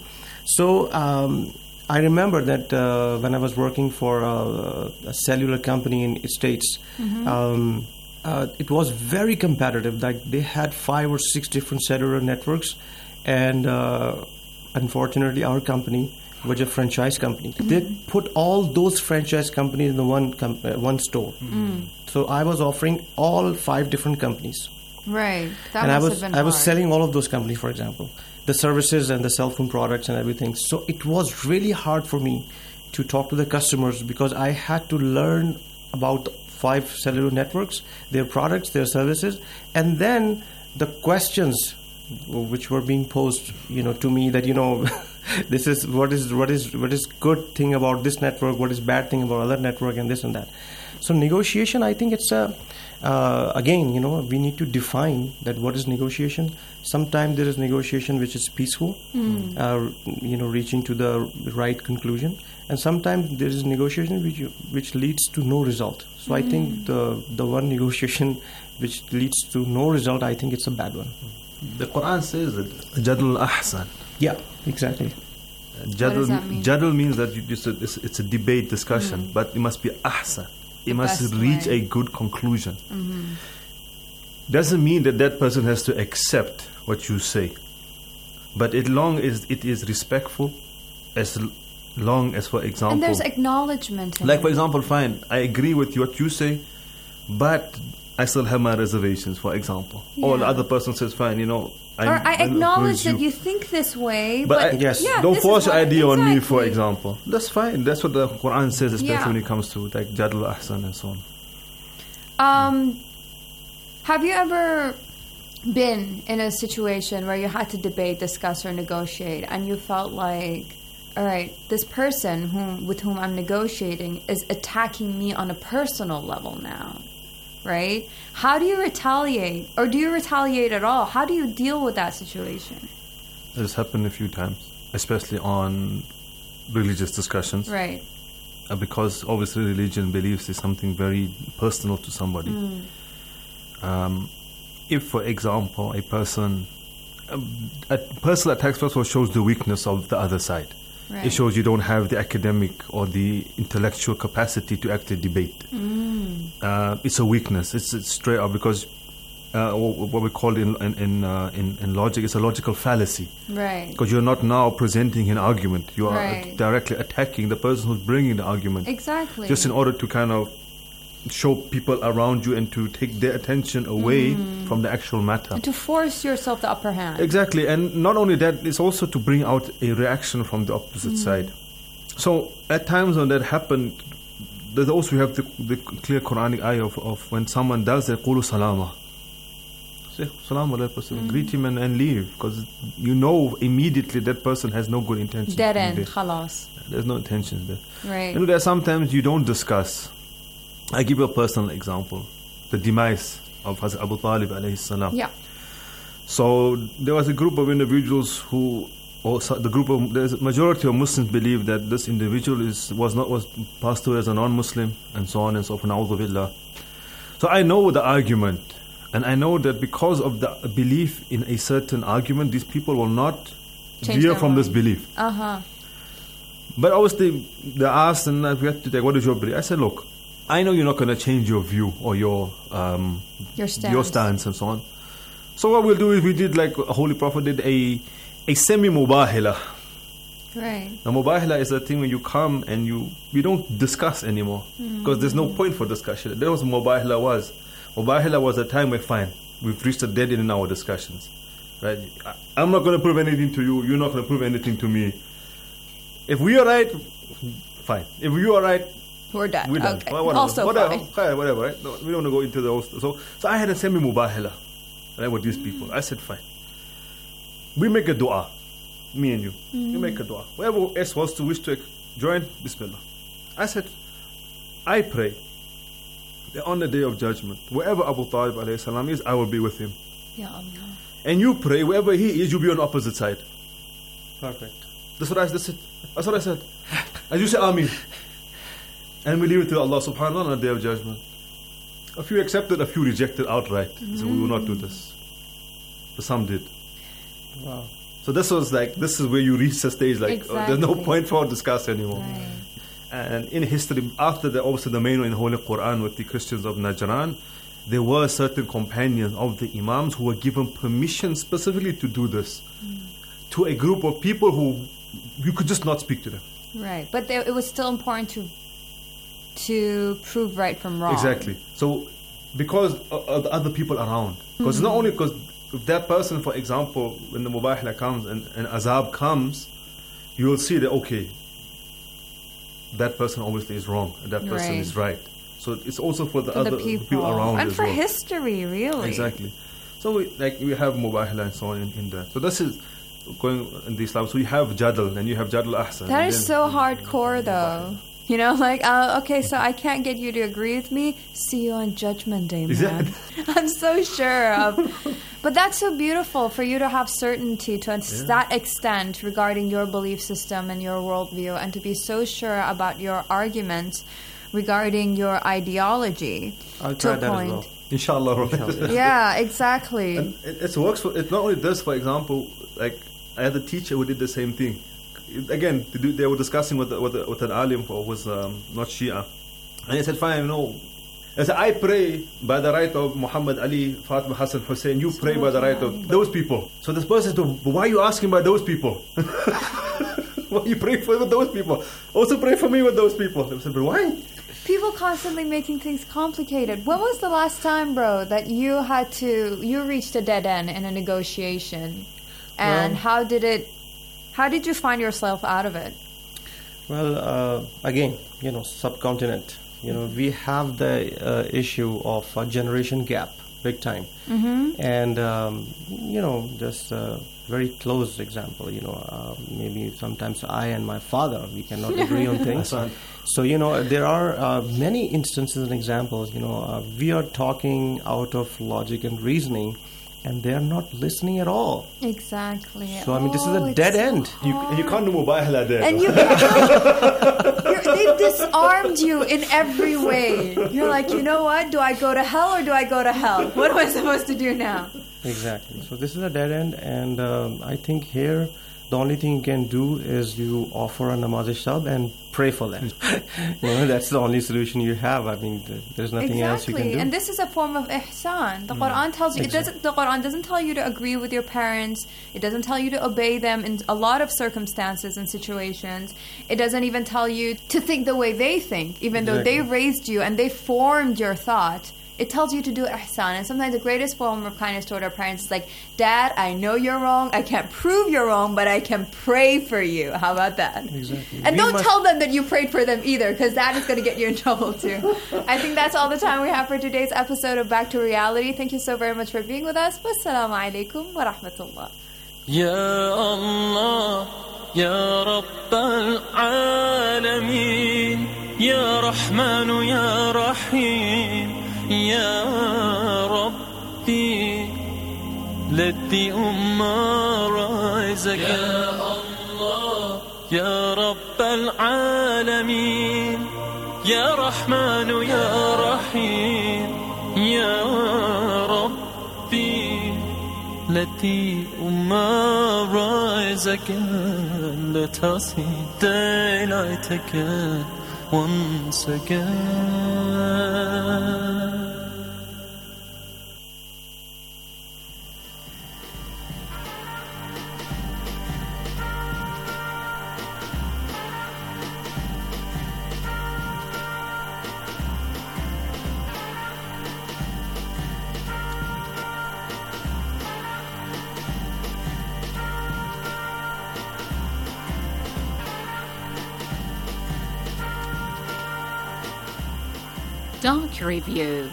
So um, I remember that uh, when I was working for a, a cellular company in States, Mhm. um, uh, it was very competitive. Like they had five or six different cellular networks, and uh, unfortunately, our company was a franchise company. They put all those franchise companies in the one com- uh, one store. Mm. So I was offering all five different companies, Right. That and I must was have been I was hard. selling all of those companies, for example, the services and the cell phone products and everything. So it was really hard for me to talk to the customers because I had to learn about five cellular networks, their products, their services, and then the questions which were being posed, you know, to me that you know. This is what is what is what is good thing about this network, what is bad thing about other network, and this and that. So negotiation, I think it's a uh, again, you know, we need to define that what is negotiation. Sometimes there is negotiation which is peaceful, Mm. uh, you know, reaching to the right conclusion, and sometimes there is negotiation which which leads to no result. So I think the the one negotiation which leads to no result, I think it's a bad one. The Quran says that Jadl Ahsan. Yeah, exactly. Jadl, that mean? Jadl means that you just it's, it's a debate discussion, Mm. but it must be ahsan. It The must best reach way. a good conclusion. Mhm. Doesn't mean that that person has to accept what you say, but as long as it is respectful, as l- long as, for example, And there's acknowledgement. In like it. for example, fine, I agree with what you say, but I still have my reservations, for example. Or the Yeah. other person says, fine, you know, I'm, or I I'm acknowledge with that you think this way, But, but, I, yes, yeah, don't this force is your what- idea on me, for exactly. example. That's fine. That's what the Quran says, especially Yeah. when it comes to like Jadl Ahsan and so on. Um, have you ever been in a situation where you had to debate, discuss, or negotiate, and you felt like, all right, this person whom with whom I'm negotiating is attacking me on a personal level now, right? How do you retaliate, or do you retaliate at all? How do you deal with that situation? It's happened a few times, especially on religious discussions. Right. Uh, because obviously religion beliefs is something very personal to somebody. Mm. Um, if, for example, a person, um, a personal attacks first of all shows the weakness of the other side. Right. It shows you don't have the academic or the intellectual capacity to actually debate. Mm. Uh, it's a weakness. It's, it's straight up because uh, what we call in in in, uh, in in logic is a logical fallacy. Right. Because you're not now presenting an argument. You are Right. directly attacking the person who's bringing the argument. Exactly. Just in order to kind of show people around you and to take their attention away Mm. from the actual matter. And to force yourself the upper hand. Exactly, and not only that, it's also to bring out a reaction from the opposite Mm. side. So at times when that happened, there's also we have the, the clear Quranic ayah of, of when someone does that, qulu salama. Say salama, that person, mm-hmm. greet him and, and leave, because you know immediately that person has no good intention. Dead end, khalas. There's no intentions there. Right. You know, there are sometimes you don't discuss. I give you a personal example. The demise of Hazrat Abu Talib alayhi salam. Yeah. So there was a group of individuals who, or the group of, the majority of Muslims believe that this individual is was not was passed away as a non-Muslim, and so on and so forth. Na'udhu billah. So I know the argument, and I know that because of the belief in a certain argument, these people will not Change veer from mind. this belief. Uh huh. But obviously, they asked, and we had to take, what is your belief? I said, look, I know you're not going to change your view or your um, your stance. your stance and so on. So what we'll do is we did like a Holy Prophet did a a semi-mubahila. Right. Now mubahila is a thing when you come and you you don't discuss anymore, because mm. there's no point for discussion. That was what mubahila was. Mubahila was a time where fine, we've reached a dead end in our discussions. Right? I, I'm not going to prove anything to you. You're not going to prove anything to me. If we are right, fine. If you are right, we're done. We're done. Okay. Well, whatever. Also whatever. fine. Whatever, right? No, we don't want to go into those. So, so I had a semi-mubahila, right, with these people. I said, fine. We make a dua, me and you. Mm. We make a dua. Whoever else wants to wish to join, Bismillah. I said, I pray that on the day of judgment, wherever Abu Talib alayhi salam is, I will be with him. Ya Allah. And you pray, wherever he is, you'll be on the opposite side. Perfect. That's what I, that's it. That's what I said. As you say, Ameen. And we leave it to Allah subhanahu wa ta'ala on the day of judgment. A few accepted, a few rejected outright. Mm-hmm. So we will not do this. But some did. Wow. So this was like, this is where you reach the stage like, Exactly. oh, there's no point for discuss anymore. Right. And in history, after the, obviously the main one in the Holy Quran with the Christians of Najran, there were certain companions of the Imams who were given permission specifically to do this mm. to a group of people who you could just not speak to them. Right, but there, it was still important to to prove right from wrong. Exactly. So because of the other people around, because mm-hmm. not only because if that person, for example, when the mubahila comes and, and azab comes, you will see that okay, that person obviously is wrong and that person right. is right. So it's also for the for other the people. people around and as for well. history, really. Exactly. So we, like we have mubahila and so on in, in there. So this is going in the Islam. So you have jadal and you have jadal ahsan. That is so hardcore, though. You know, like, uh, okay, so I can't get you to agree with me. See you on Judgment Day, man. I'm so sure of. But that's so beautiful for you to have certainty to yeah. that extent regarding your belief system and your worldview, and to be so sure about your arguments regarding your ideology. I'll try to a that point. as well. Inshallah. Inshallah. Yeah, exactly. And it, it works. For, it not only does, for example, like I had a teacher who did the same thing. Again, they were discussing with with, with an alim who was um, not Shia, and he said, "Fine, you know." I said, "I pray by the right of Muhammad Ali, Fatima, Hassan, Hussein. You pray by the right of those people." So this person said, "Why are you asking by those people? Why you pray for those people? Also pray for me with those people." I said, "But why?" People constantly making things complicated. When was the last time, bro, that you had to you reached a dead end in a negotiation, and well, how did it? How did you find yourself out of it? Well, uh, again, you know, subcontinent. You know, we have the uh, issue of a generation gap, big time. Mm-hmm. And, um, you know, just a very close example, you know, uh, maybe sometimes I and my father, we cannot agree on things. So, you know, there are uh, many instances and examples, you know, uh, we are talking out of logic and reasoning, and they're not listening at all. Exactly. So, I mean, this is oh, a dead so end. You, you can't do mubahila there. And you can't. They've disarmed you in every way. You're like, you know what? Do I go to hell or do I go to hell? What am I supposed to do now? Exactly. So, this is a dead end. And um, I think here, the only thing you can do is you offer a namaz-e-shab and pray for them. You know, that's the only solution you have. I mean, th- there's nothing exactly. else you can do. And this is a form of ihsan. The Mm. Quran tells you, Exactly. it doesn't, the Quran doesn't tell you to agree with your parents. It doesn't tell you to obey them in a lot of circumstances and situations. It doesn't even tell you to think the way they think, even though Exactly. they raised you and they formed your thought. it tells you to do ihsan. And sometimes the greatest form of kindness toward our parents is like, Dad, I know you're wrong. I can't prove you're wrong, but I can pray for you. How about that? Exactly. And We don't must- tell them that you prayed for them either, because that is going to get you in trouble too. I think that's all the time we have for today's episode of Back to Reality. Thank you so very much for being with us. Wassalamu alaikum wa rahmatullah. يا الله يا رب العالمين يا رحمن يا رحيم يا ربي let the ummah rise again يا الله يا رب العالمين يا رحمن يا رحيم يا ربي let the ummah rise again. Let us see daylight again, once again. Doc Review.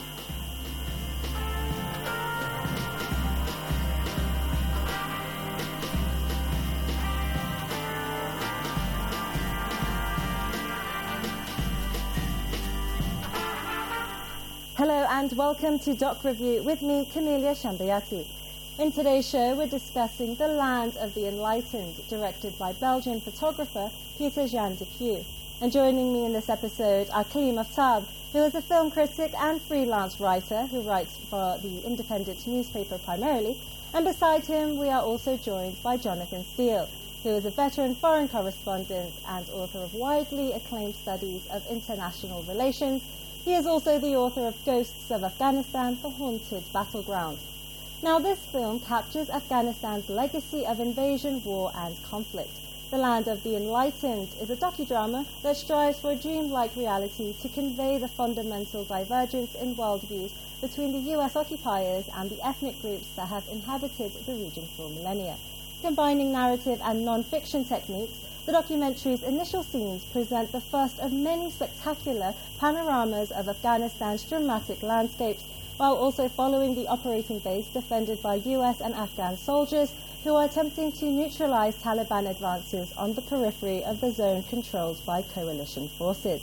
Hello and welcome to Doc Review with me, Camelia Shambayati. In today's show, we're discussing The Land of the Enlightened, directed by Belgian photographer Peter Jan de Puy. And joining me in this episode are Kaleem Aftab, who is a film critic and freelance writer who writes for the Independent newspaper primarily. And beside him, we are also joined by Jonathan Steele, who is a veteran foreign correspondent and author of widely acclaimed studies of international relations. He is also the author of Ghosts of Afghanistan, The Haunted Battleground. Now, this film captures Afghanistan's legacy of invasion, war and conflict. The Land of the Enlightened is a docudrama that strives for a dreamlike reality to convey the fundamental divergence in worldviews between the U S occupiers and the ethnic groups that have inhabited the region for millennia. Combining narrative and non-fiction techniques, the documentary's initial scenes present the first of many spectacular panoramas of Afghanistan's dramatic landscapes, while also following the operating base defended by U S and Afghan soldiers who are attempting to neutralize Taliban advances on the periphery of the zone controlled by coalition forces.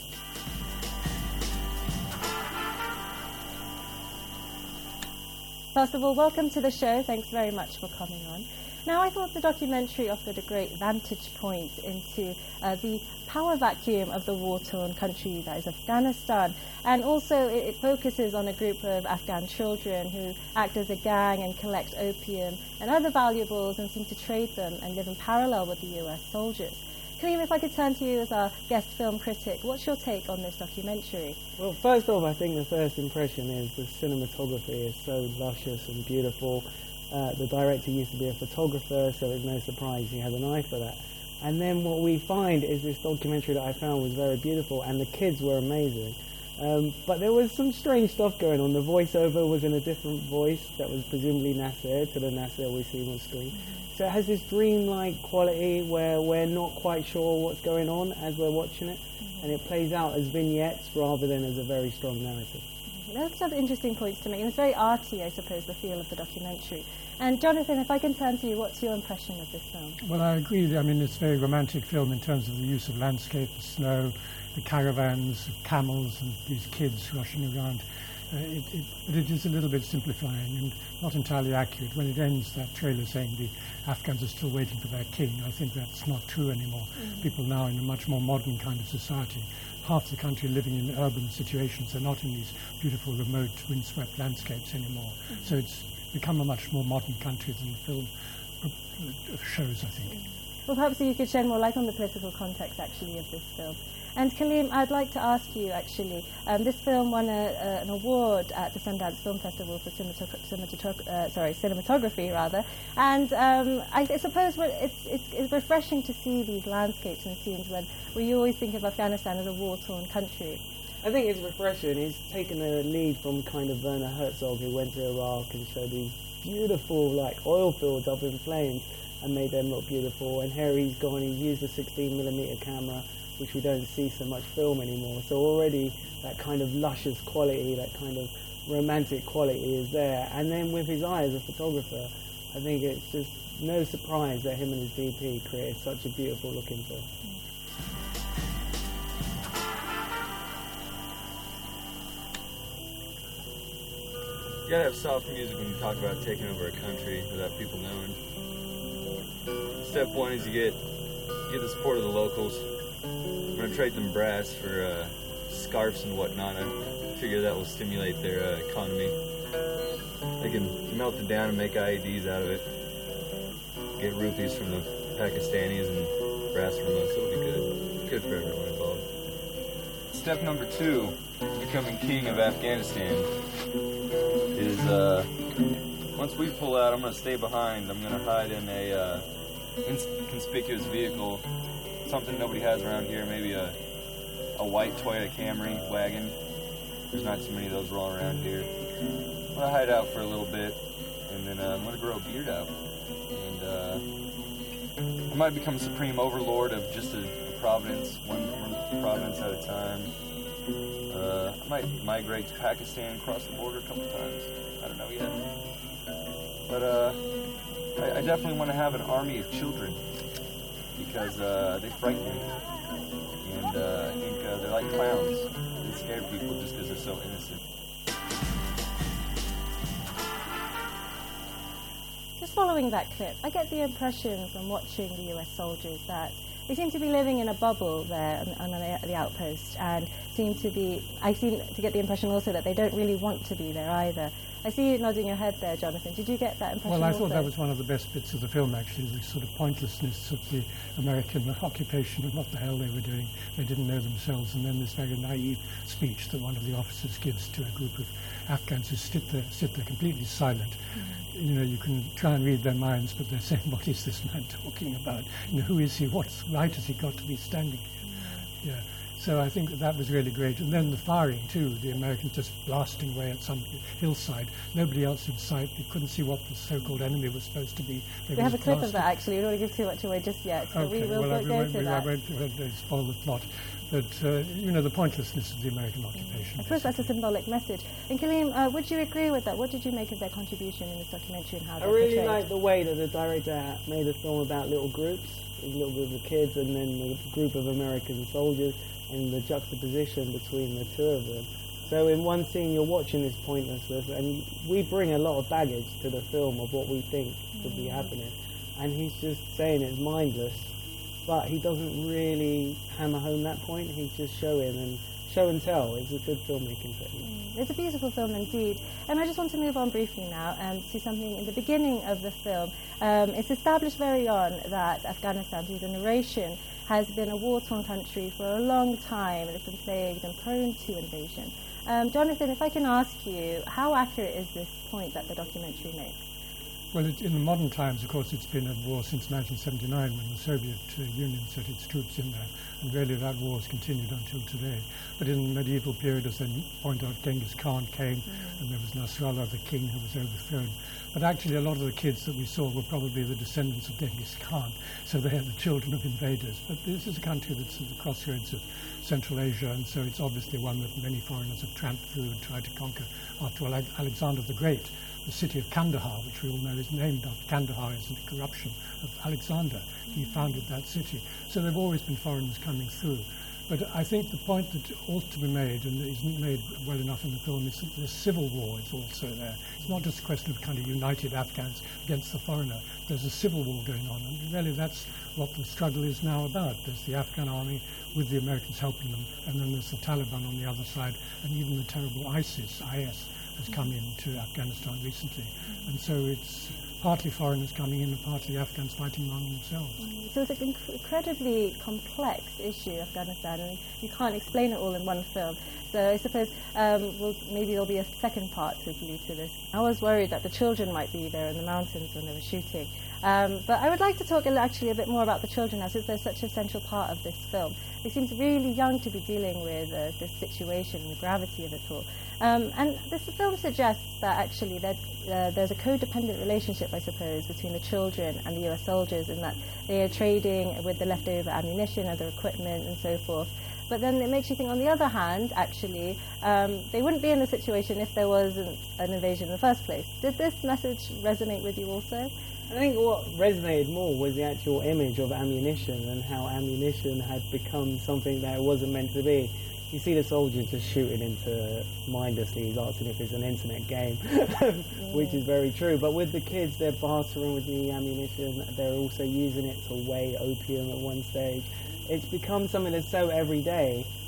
First of all, welcome to the show. Thanks very much for coming on. Now, I thought the documentary offered a great vantage point into uh, the power vacuum of the war-torn country that is Afghanistan. And also it, it focuses on a group of Afghan children who act as a gang and collect opium and other valuables and seem to trade them and live in parallel with the U S soldiers. Kaleem, if I could turn to you as our guest film critic, what's your take on this documentary? Well, first off, I think the first impression is the cinematography is so luscious and beautiful. Uh, the director used to be a photographer, so it's no surprise he had an eye for that. And then what we find is this documentary that I found was very beautiful, and the kids were amazing. Um, but there was some strange stuff going on. The voiceover was in a different voice that was presumably Nasser to the Nasser we see on screen. So it has this dreamlike quality where we're not quite sure what's going on as we're watching it, and it plays out as vignettes rather than as a very strong narrative. That's some interesting points to make, and it's very arty, I suppose, the feel of the documentary. And Jonathan, if I can turn to you, what's your impression of this film? Well, I agree. I mean, it's a very romantic film in terms of the use of landscape, the snow, the caravans, camels, and these kids rushing around. Uh, it, it, but it is a little bit simplifying and not entirely accurate. When it ends, that trailer saying the Afghans are still waiting for their king, I think that's not true anymore. Mm-hmm. People now in a much more modern kind of society. Half the country living in urban situations. They're not in these beautiful, remote, windswept landscapes anymore. Mm-hmm. So it's become a much more modern country than the film shows, I think. Well, perhaps you could shed more light on the political context, actually, of this film. And Kaleem, I'd like to ask you, actually, um, this film won a, a, an award at the Sundance Film Festival for cinematog- cinematog- uh, sorry, cinematography, rather. And um, I, I suppose it's, it's, it's refreshing to see these landscapes and scenes when we always think of Afghanistan as a war-torn country. I think it's refreshing. He's taken a lead from kind of Werner Herzog, who went to Iraq and showed these beautiful like oil fields up in flames and made them look beautiful. And here he's gone, he's used a sixteen millimeter camera, which we don't see so much film anymore. So already that kind of luscious quality, that kind of romantic quality is there. And then with his eye as a photographer, I think it's just no surprise that him and his D P created such a beautiful looking film. You gotta have soft music when you talk about taking over a country without people knowing. Step one is you get get the support of the locals. I'm gonna trade them brass for uh, scarves and whatnot. I figure that will stimulate their uh, economy. They can melt it down and make I E Ds out of it. Get rupees from the Pakistanis and brass from us. It'll be good. Good for everyone involved. Step number two, becoming king of Afghanistan, is uh, once we pull out, I'm going to stay behind. I'm going to hide in a uh, inconspicuous vehicle, something nobody has around here, maybe a, a white Toyota Camry wagon. There's not too many of those rolling around here. I'm going to hide out for a little bit, and then uh, I'm going to grow a beard out. And uh, I might become supreme overlord of just a, a province, one, one province at a time. Uh, I might migrate to Pakistan and cross the border a couple times. I don't know yet. But uh, I, I definitely want to have an army of children because uh, they frighten me. And uh, I think uh, they're like clowns. They scare people just because they're so innocent. Just following that clip, I get the impression from watching the U S soldiers that they seem to be living in a bubble there on, on the outpost, and seem to be, I seem to get the impression also that they don't really want to be there either. I see you nodding your head there, Jonathan. Did you get that impression Well, I also? thought that was one of the best bits of the film, actually, the sort of pointlessness of the American occupation and what the hell they were doing. They didn't know themselves. And then this very naive speech that one of the officers gives to a group of Afghans who sit there, sit there completely silent. Mm-hmm. You know, you can try and read their minds, but they're saying, what is this man talking about? You know, who is he? What right has he got to be standing here? Mm-hmm. Yeah. So I think that, that was really great. And then the firing, too, the Americans just blasting away at some hillside. Nobody else in sight. You couldn't see what the so-called enemy was supposed to be. They we have a clip blasting. of that, actually. We don't want to give too much away just yet. So okay, we will well, go, I, go to I, that. I won't, I won't spoil the plot. But, uh, you know, the pointlessness of the American occupation. I suppose that's a symbolic message. And Kaleem, uh, would you agree with that? What did you make of their contribution in this documentary and how I they're really portrayed? like the way that the director made a film about little groups, a little group of kids and then a group of American soldiers, and the juxtaposition between the two of them. So in one scene you're watching this pointlessness, and we bring a lot of baggage to the film of what we think could be happening, and he's just saying it's mindless, but he doesn't really hammer home that point. He's just showing and show and tell. It's a good filmmaking technique. Mm, it's a beautiful film indeed. And I just want to move on briefly now and see something in the beginning of the film. Um, it's established very on that Afghanistan, through the narration, has been a war-torn country for a long time, and it's been plagued and prone to invasion. Um, Jonathan, if I can ask you, how accurate is this point that the documentary makes? Well, it, in the modern times, of course, it's been at war since nineteen seventy-nine, when the Soviet uh, Union set its troops in there, and really that war has continued until today. But in the medieval period, as they point out, Genghis Khan came, mm. and there was Nasrallah, the king, who was overthrown. But actually, a lot of the kids that we saw were probably the descendants of Genghis Khan, so they are the children of invaders. But this is a country that's at the crossroads of Central Asia, and so it's obviously one that many foreigners have tramped through and tried to conquer. After all, Alexander the Great, the city of Kandahar, which we all know is named after Kandahar, is the corruption of Alexander. He founded that city. So there have always been foreigners coming through. But I think the point that ought to be made, and isn't made well enough in the film, is that the civil war is also there. It's not just a question of kind of united Afghans against the foreigner. There's a civil war going on, and really that's what the struggle is now about. There's the Afghan army with the Americans helping them, and then there's the Taliban on the other side, and even the terrible ISIS, I S, has come into Afghanistan recently. And so it's partly foreigners coming in and partly Afghans fighting among themselves. So it's an inc- incredibly complex issue, Afghanistan, and you can't explain it all in one film. So I suppose um, we'll, maybe there'll be a second part to you to this. I was worried that the children might be there in the mountains when they were shooting. Um, but I would like to talk actually a bit more about the children now, since they're such a central part of this film. they seem really young to be dealing with uh, this situation and the gravity of it all. Um, and this film suggests that actually that uh, there's a codependent relationship, I suppose, between the children and the U S soldiers, in that they are trading with the leftover ammunition, other equipment, and so forth. But then it makes you think, on the other hand, actually, um, they wouldn't be in the situation if there wasn't an invasion in the first place. Did this message resonate with you also? I think what resonated more was the actual image of ammunition and how ammunition had become something that it wasn't meant to be. You see the soldiers just shooting into mindlessly. He's asking if it's an internet game, which is very true. But with the kids, they're bartering with the ammunition. They're also using it to weigh opium at one stage. It's become something that's so everyday